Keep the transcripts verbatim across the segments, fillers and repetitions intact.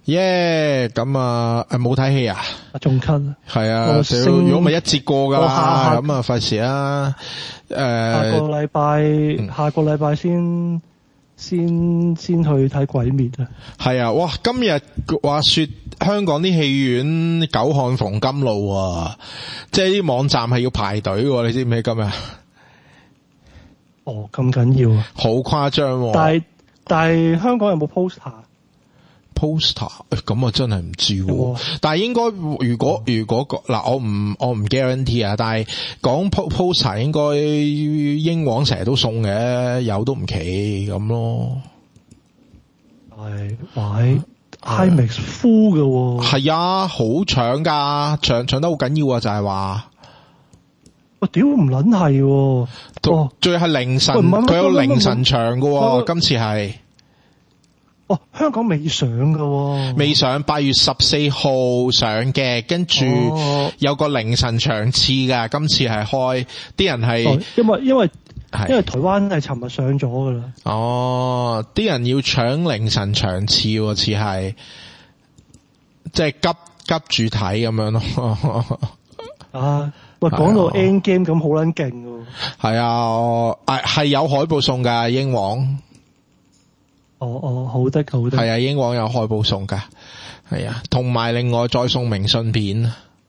耶！咁啊，誒冇睇戲啊？ 仲咳。 係啊，如果咪一節過噶啦，咁啊費事啦。誒， 下個禮拜、嗯，下個禮拜先先先去睇鬼滅啊！ 係啊，哇！今日話說香港啲戲院久旱逢甘露啊，即係啲網站係要排隊嘅，你知唔知今日？ 哦，咁緊要啊！ 好誇張。 但係但係香港有冇 poster？poster 咁啊真係唔知喎，但係應該如果如果嗱我唔我唔 guarantee 啊，但係講 poster 應該英皇成日都送嘅，有都唔奇咁咯。 係喂 IMAX full 嘅， 係啊，好搶噶，搶搶得好緊要啊，就係話我屌唔撚係，哦， 最係凌晨，佢有凌晨場嘅，今次係。 哦，香港未上噶，哦， 未上，八月十四號上嘅，跟住有個凌晨場次噶，今次係開，啲人係， 哦，因為因為因為台灣係尋日上咗噶啦。 哦，啲人要搶凌晨場次，似係，即係急急住睇咁樣咯。 啊，喂，講到 End Game 咁好撚勁喎。 係啊，係係有海報送噶英皇。 哦哦，好的好的， 係啊，英皇有海報送噶，係啊，同埋另外再送明信片。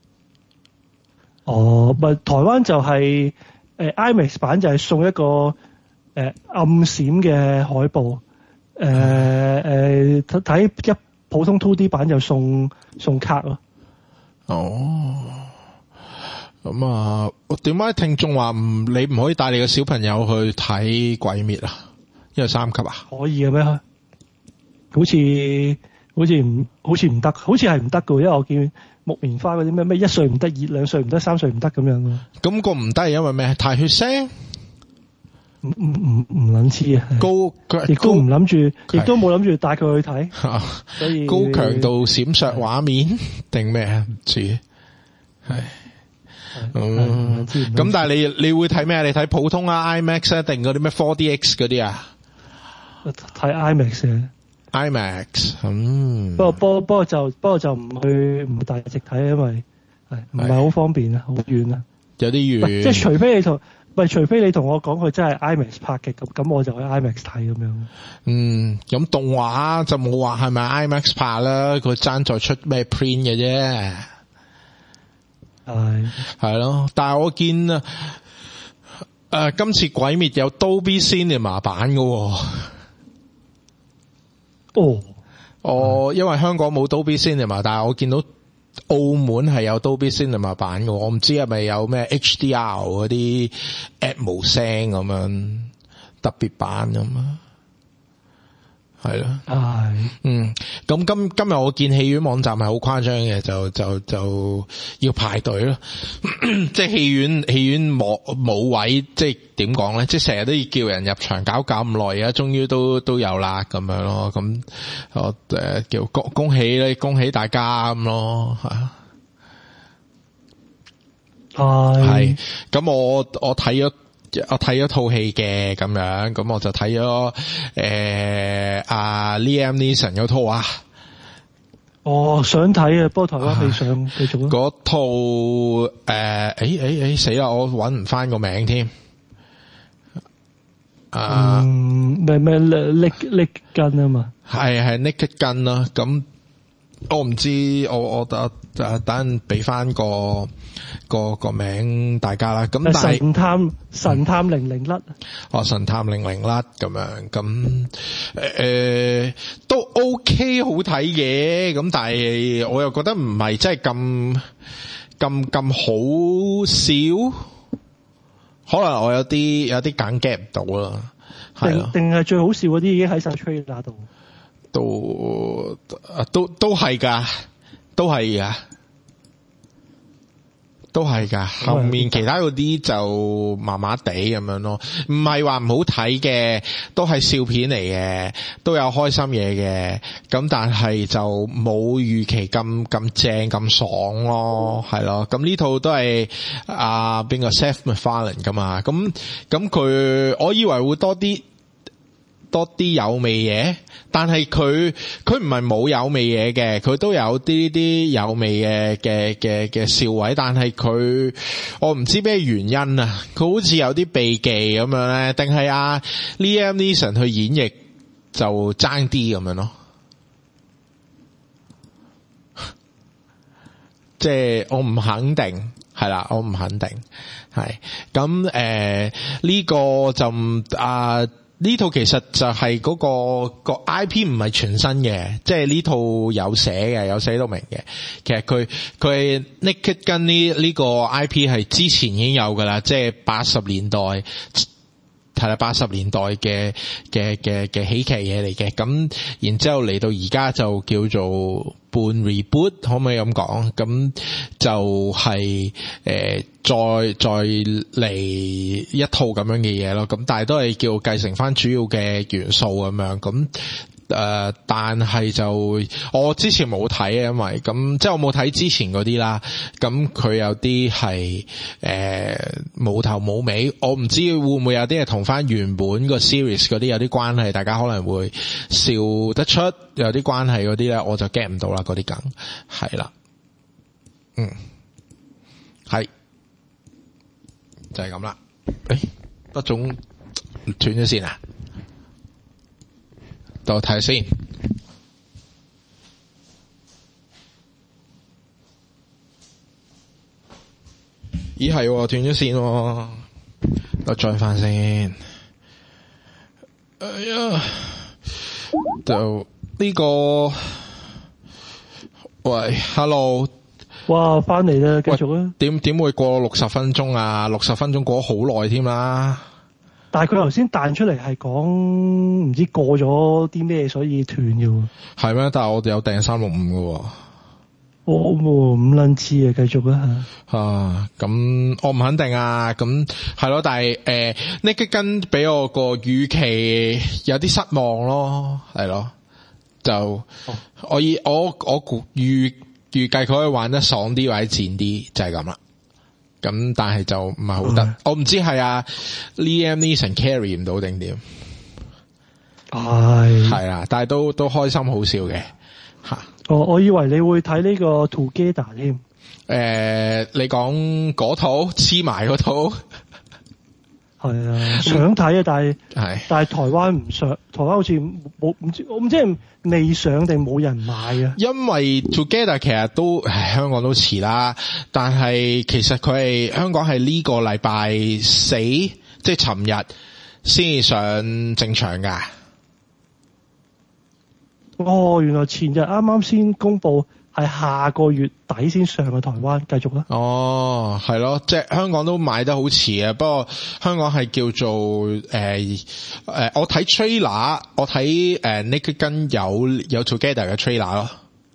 哦，咪台灣就係、是、誒、呃、IMAX 版就係送一個誒、呃、暗閃嘅海報，誒誒睇一普通 two D 版就送送卡咯。 哦，咁啊，點解聽眾話唔你唔可以帶你個小朋友去睇鬼滅啊？因為三級啊？ 可以嘅咩？好似好似唔好似唔得，好似係唔得嘅，因為我見木棉花嗰啲咩咩一歲唔得，二兩歲唔得，三歲唔得咁樣咯。咁個唔得係因為咩？太血腥？唔唔唔唔撚知啊！高亦都唔諗住，亦都冇諗住帶佢去睇。所以高強度閃爍畫面定咩啊？唔知係。嗯，咁但係你你會睇咩？你睇普通啊 IMAX 啊，定嗰啲咩 four D X 嗰啲啊？睇 IMAX 嘅 IMAX，嗯。不過不過不過就不過就唔去唔大直睇，因為係唔係好方便啊，好遠啊，有啲遠。即係除非你同，唔係除非你同我講佢真係 IMAX 拍嘅，咁咁我就去 IMAX 睇咁樣。嗯，咁動畫就冇話係咪 IMAX 拍啦，佢爭在出咩 print 嘅啫。係係咯，但係我見啊，誒、呃，今次鬼滅有 Dolby Cinema 版嘅。哦，哦，因為香港冇 Dolby Cinema，但係我見到澳門係有 Dolby Cinema 版嘅，我唔知係咪有咩 H D R 嗰啲 Atmos 聲咁樣特別版咁啊。係咯，係，嗯，咁今今日我見戲院網站係好誇張嘅，就就就要排隊咯，即係戲院戲院冇冇位，即係點講咧？即係成日都要叫人入場，搞搞咁耐，而家終於都都有啦，咁樣咯，咁我誒叫恭恭喜咧，恭喜大家咁咯，吓，係，咁我我睇咗。我睇咗套戲嘅咁樣，咁我就睇咗誒阿 Liam Neeson 嗰套啊。哦，想睇啊，不過台灣未上，繼續啊。嗰套誒，誒誒誒，死啦！我搵唔翻個名添。啊，咩咩 Naked Gun 啊嘛。係係 Naked Gun 啦，咁。我唔知，我我得誒等俾翻個個個名大家啦。咁但係神探神探零零甩，哦神探零零甩咁樣，咁誒、呃、都 OK 好睇嘅。咁但係我又覺得唔係真係咁咁咁好笑，可能我有啲有啲揀 get 唔到啦。定定係最好笑嗰啲已經喺晒 trailer 度。都都都係噶，都係噶，都係噶。後面其他嗰啲就麻麻地咁樣咯，唔係話唔好睇嘅，都係笑片嚟嘅，都有開心嘢嘅。咁但係就冇預期咁咁正咁爽咯，係咯。咁呢套都係啊邊個 Seth MacFarlane 噶嘛？咁咁佢，我以為會多啲。 多啲有味嘢，但係佢佢唔係冇有味嘢嘅，佢都有啲啲有味嘅嘅嘅嘅笑位，但係佢我唔知咩原因啊，佢好似有啲避忌咁樣咧，定係阿 Liam Neeson 去演繹就爭啲咁樣咯。即係我唔肯定，係啦，我唔肯定，係咁誒呢個就啊呢套其實就係嗰、個、個 I P 唔係全新嘅，即係呢套有寫嘅，有寫到明嘅。其實佢佢 Naked Gun 呢呢個 I P 係之前已經有噶啦，即係八十年代。係啦，八十年代嘅嘅嘅嘅喜劇嘢嚟嘅，咁然之後嚟到而家就叫做半 reboot， 可唔可以咁講？咁就係、是、誒、呃、再再嚟一套咁樣嘅嘢咯。咁但係都係叫繼承翻主要嘅元素咁樣咁。誒、呃，但係就我之前冇睇啊，因為咁即係我冇睇之前嗰啲啦。咁佢有啲係誒冇頭冇尾，我唔知會唔會有啲係同翻原本個 series 嗰啲有啲關係，大家可能會笑得出，有啲關係嗰啲咧，我就 get 唔到啦。嗰啲梗係啦，嗯，係就係咁啦。誒，不總斷咗線啊！到睇先，咦係斷咗線，我再翻先。哎呀，就呢、這個喂 ，hello， 哇，翻嚟啦，繼續啦。 點點會過六十分鐘啊？六十分鐘過咗好耐添啦。 但係佢頭先彈出嚟係講唔知過咗啲咩，所以斷嘅喎。 係咩？但係我哋有訂三六五嘅喎。 我唔撚知啊，繼續啦嚇。 啊，咁我唔肯定啊。咁係咯，但係誒，Naked Gun俾我個預期有啲失望咯，係咯。就、哦、我以我我估預預計佢可以玩得爽啲或者賤啲，就係咁啦。咁但係就唔係好得，嗯、我唔知係啊 Liam Neeson carry 唔到定點，係係啊，但係都都開心好笑嘅吓。 哦，我以為你會睇呢個 Together 添。誒、 呃，你講嗰套黐埋嗰套， 係啊，想睇啊，但係係但係台灣唔上，台灣好似冇唔知，我唔知係未上定冇人買啊。因為 Together 其實都香港都遲啦，但係其實佢係香港係呢個禮拜四，即係尋日先上正場噶。 哦，原來前日啱啱先公布，係下個月底先上嘅台灣，繼續啦。哦， 係咯，即係香港都買得好遲啊。不過香港係叫做誒誒、呃呃，我睇 trailer， 我睇誒 Naked Gun 有有 Together 嘅 trailer 咯。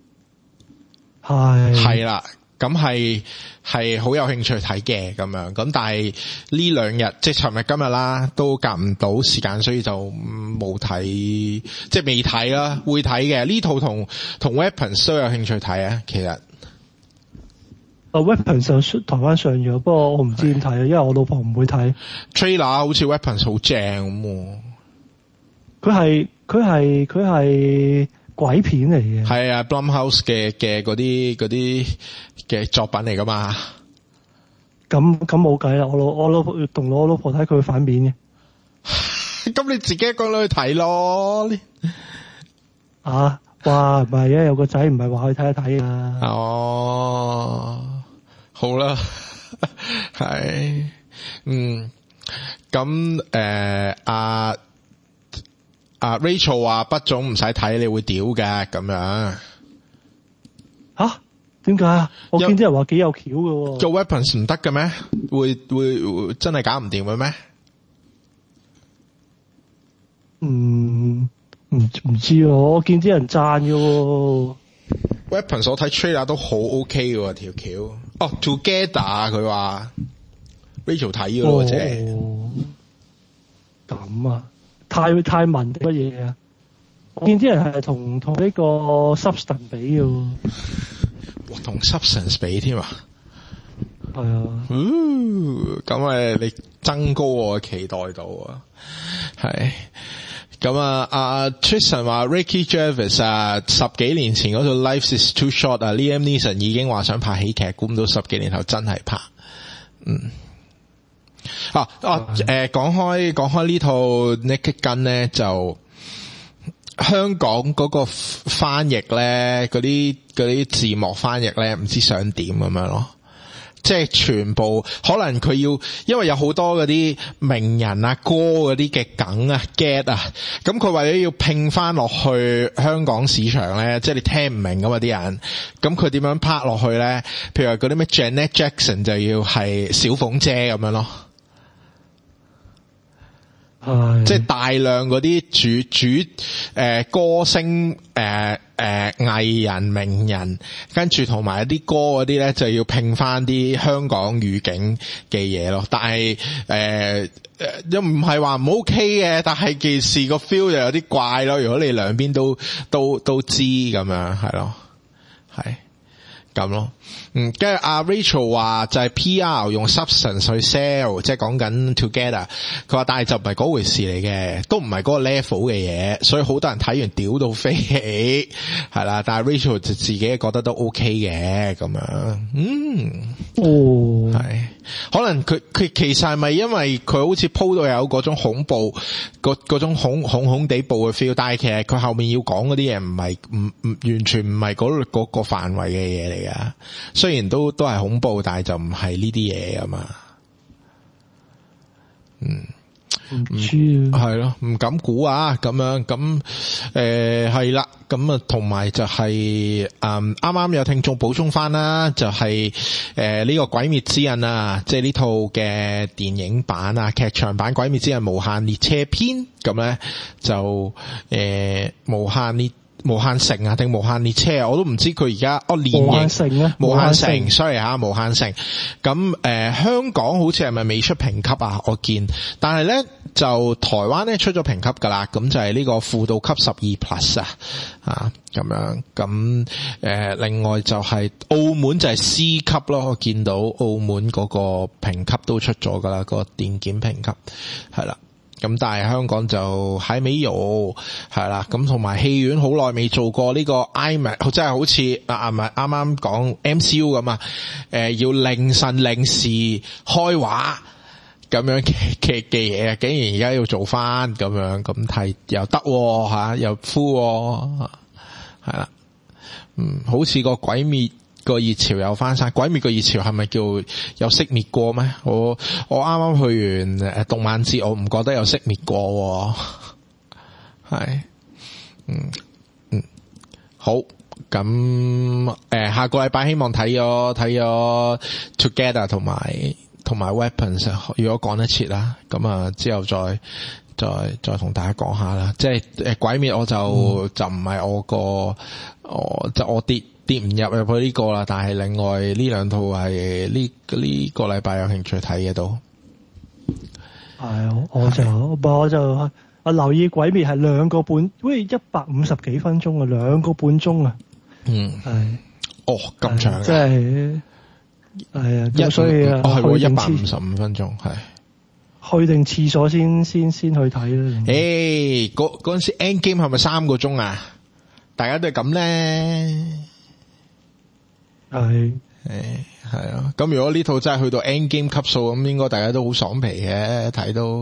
係係啦，咁係係好有興趣睇嘅咁樣。咁但係呢兩日即係尋日今日啦，都夾唔到時間，所以就冇睇，即係未睇啦。會睇嘅呢套同同 Weapons 都有興趣睇啊。其實啊 Weapons 就台灣上咗，不過我唔知點睇啊，因為我老婆唔會睇。 trailer 好似 Weapons 好正咁。 佢係佢係佢係鬼片嚟嘅。 係啊 Blumhouse 嘅嘅嗰啲嗰啲嘅作品嚟噶嘛。 咁咁冇計啦，我老我老婆同我老婆睇佢反面嘅。 咁你自己一個人去睇咯。 啊，哇，唔係啊，有個仔唔係話去睇一睇啊。 哦，好啦，係，嗯，咁誒，阿阿 Rachel 話不總唔使睇，你會屌嘅咁樣。 吓？點解啊？我見啲人話幾有橋嘅。 做 Weapons 唔得嘅咩？會會會真係搞唔掂嘅咩？ 嗯，唔唔知我，我見啲人讚嘅。 Weapons 我睇 trailer 都好 OK 嘅條橋。哦 ，Together 佢話 Rachel 睇嘅咯，即係咁啊，太太文乜嘢啊？我見啲人係同同呢個 Substance 比嘅。 哇，同 Substance 比添啊？ 係啊。 咁誒，你增高我嘅期待度啊？係。 咁啊，阿 Tristan 話 Ricky Gervais 啊，十幾年前嗰套 Life is Too Short 啊 ，Liam Neeson 已經話想拍喜劇，估唔到十幾年後真係拍。嗯。啊啊誒，講開講開呢套 Naked Gun 咧，就香港嗰個翻譯咧，嗰啲嗰啲字幕翻譯咧，唔知想點咁樣咯。即係全部可能佢要，因為有好多嗰啲名人啊歌嗰啲嘅梗啊 get 啊，咁佢為咗要拼翻落去香港市場咧，即係你聽唔明噶嘛啲人，咁佢點樣拍落去咧？譬如話嗰啲咩 Janet Jackson 就要係小鳳姐咁樣咯。 係即係大量嗰啲主主誒、呃、歌星誒誒藝人名人，跟住同埋一啲歌嗰啲咧就要拼翻啲香港語境嘅嘢咯。但係誒誒又唔係話唔 OK 嘅，但係件事個 feel 就有啲怪咯。如果你兩邊都都都知咁樣，係咯，係咁咯。嗯，跟住阿 Rachel 話就係 P R 用 substance 去 sell， 即係講緊 together。佢話但係就唔係嗰回事嚟嘅，都唔係嗰個 level 嘅嘢，所以好多人睇完屌到飛起，係啦。但係 Rachel 就自己覺得都 OK 嘅咁樣。嗯， 哦， 係，可能佢佢其實係咪因為佢好似鋪到有嗰種恐怖，嗰嗰種恐恐恐地怖嘅 feel， 但係其實佢後面要講嗰啲嘢唔係唔唔完全唔係嗰嗰個範圍嘅嘢嚟噶。雖然都都係恐怖，但係就唔係呢啲嘢啊嘛。嗯， 唔知啊， 係咯，唔敢估啊。咁樣咁誒係啦。咁啊，同埋就係誒啱啱有聽眾補充翻啦，就係誒呢個鬼滅之刃啊，即係呢套嘅電影版啊，劇場版鬼滅之刃無限列車篇，咁咧就誒、呃、無限列。無限城啊定無限列車啊，我都唔知佢而家哦連無限城啊， 無限城 sorry 吓，無限城咁誒、呃、香港好似係咪未出評級啊？我見，但係咧就台灣咧出咗評級噶啦，咁就係呢個輔導級十二 plus 啊啊咁樣咁誒、呃、另外就係澳門就係 C 級咯，我見到澳門嗰個評級都出咗噶啦，個電檢評級係啦。咁但係香港就喺尾有係啦，咁同埋戲院好耐未做過呢個 IMAX， 真係好似啊唔係啱啱講 M C U 咁啊，誒要凌晨零時開畫咁樣嘅嘅嘅嘢，竟然而家要做翻咁樣，咁係又得吓、啊，又 full 係啦，嗯，好似個鬼滅個熱潮又翻晒，鬼滅個熱潮係咪叫有熄滅過咩？我我啱啱去完誒動漫節，我唔覺得有熄滅過，係，嗯嗯，好，咁誒、呃、下個禮拜希望睇咗睇咗 Together 同埋同埋 Weapons， 如果講得切啦，咁啊之後再再再同大家講下啦。即係誒鬼滅我就、嗯、就唔係我個我就我跌。跌唔入入去呢個啦，但係另外呢兩套係呢呢個禮拜有興趣睇嘅都係，我就我就我留意鬼滅係兩個半，喂一百五十幾分鐘啊，兩個半鐘啊，嗯係， 哦咁長， 即係係啊，咁所以啊， 哦係一百五十五分鐘係， 去定廁所先先先去睇啦。 誒，嗰嗰陣時 Endgame 係咪三個鐘啊？大家都係咁咧。 係誒係啊，咁如果呢套真係去到 Endgame 級數，咁應該大家都好爽皮嘅，睇到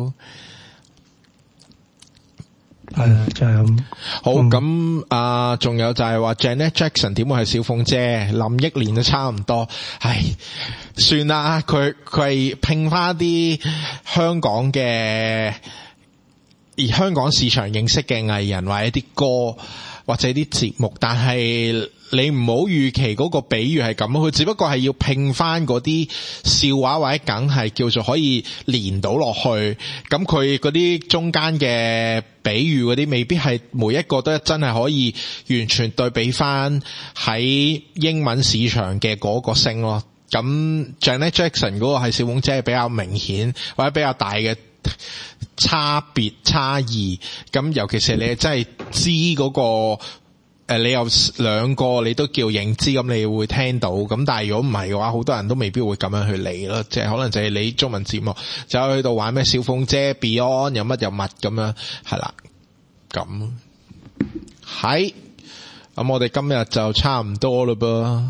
係啊，就係咁。 好咁啊，仲、嗯呃、有就係話 Janet Jackson 點會係小鳳姐？林憶蓮都差唔多，唉，算啦，佢佢係拼翻啲香港嘅而香港市場認識嘅藝人或者啲歌或者啲節目，但係。你唔好預期嗰個比喻係咁，佢只不過係要拼翻嗰啲笑話或者梗係叫做可以連到落去，咁佢嗰啲中間嘅比喻嗰啲未必係每一個都真係可以完全對比翻喺英文市場嘅嗰個聲咯。咁 Janet Jackson 嗰個係小鳳姐係比較明顯或者比較大嘅差別差異，咁尤其是你真係知嗰個誒，你有兩個你都叫認知，咁你會聽到，咁但係如果唔係嘅話，好多人都未必會咁樣去理咯，即係可能就係你中文節目就去到玩咩小鳳姐 Beyond 有乜有乜咁樣，係啦， 咁係，咁我哋今日就差唔多啦噃。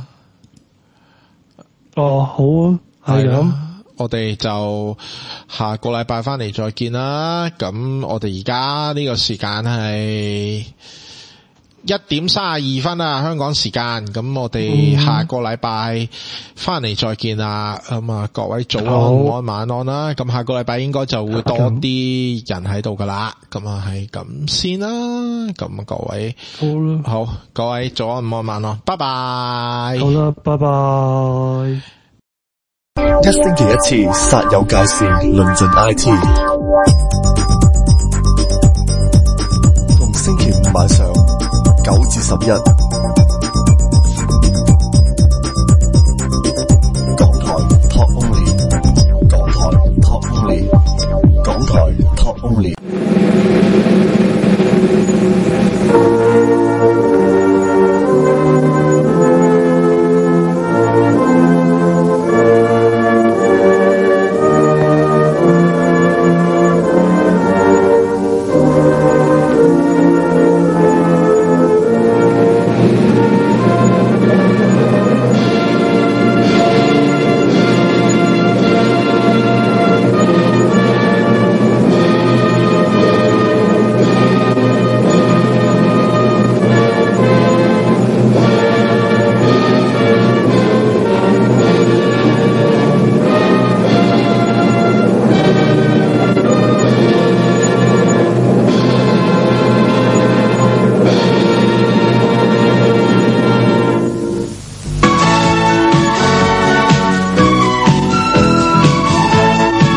哦，好啊，係咁。 我哋就下個禮拜翻嚟再見啦。咁我哋而家呢個時間係一點三十二分啊，香港時間。咁我哋下個禮拜翻嚟再見啦。咁啊，各位早安、午安、晚安啦。咁下個禮拜應該就會多啲人喺度噶啦。咁啊，係咁先啦。咁啊，各位好啦， 好，各位早安、午安、晚安，拜拜。 好啦，拜拜。 一星期一次，煞有介事，論盡 I T。逢星期五晚上九至十一，港台 Talk Only， 港台 Talk Only， 港台 Talk Only。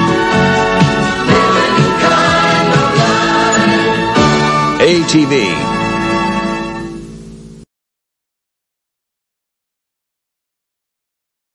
A T V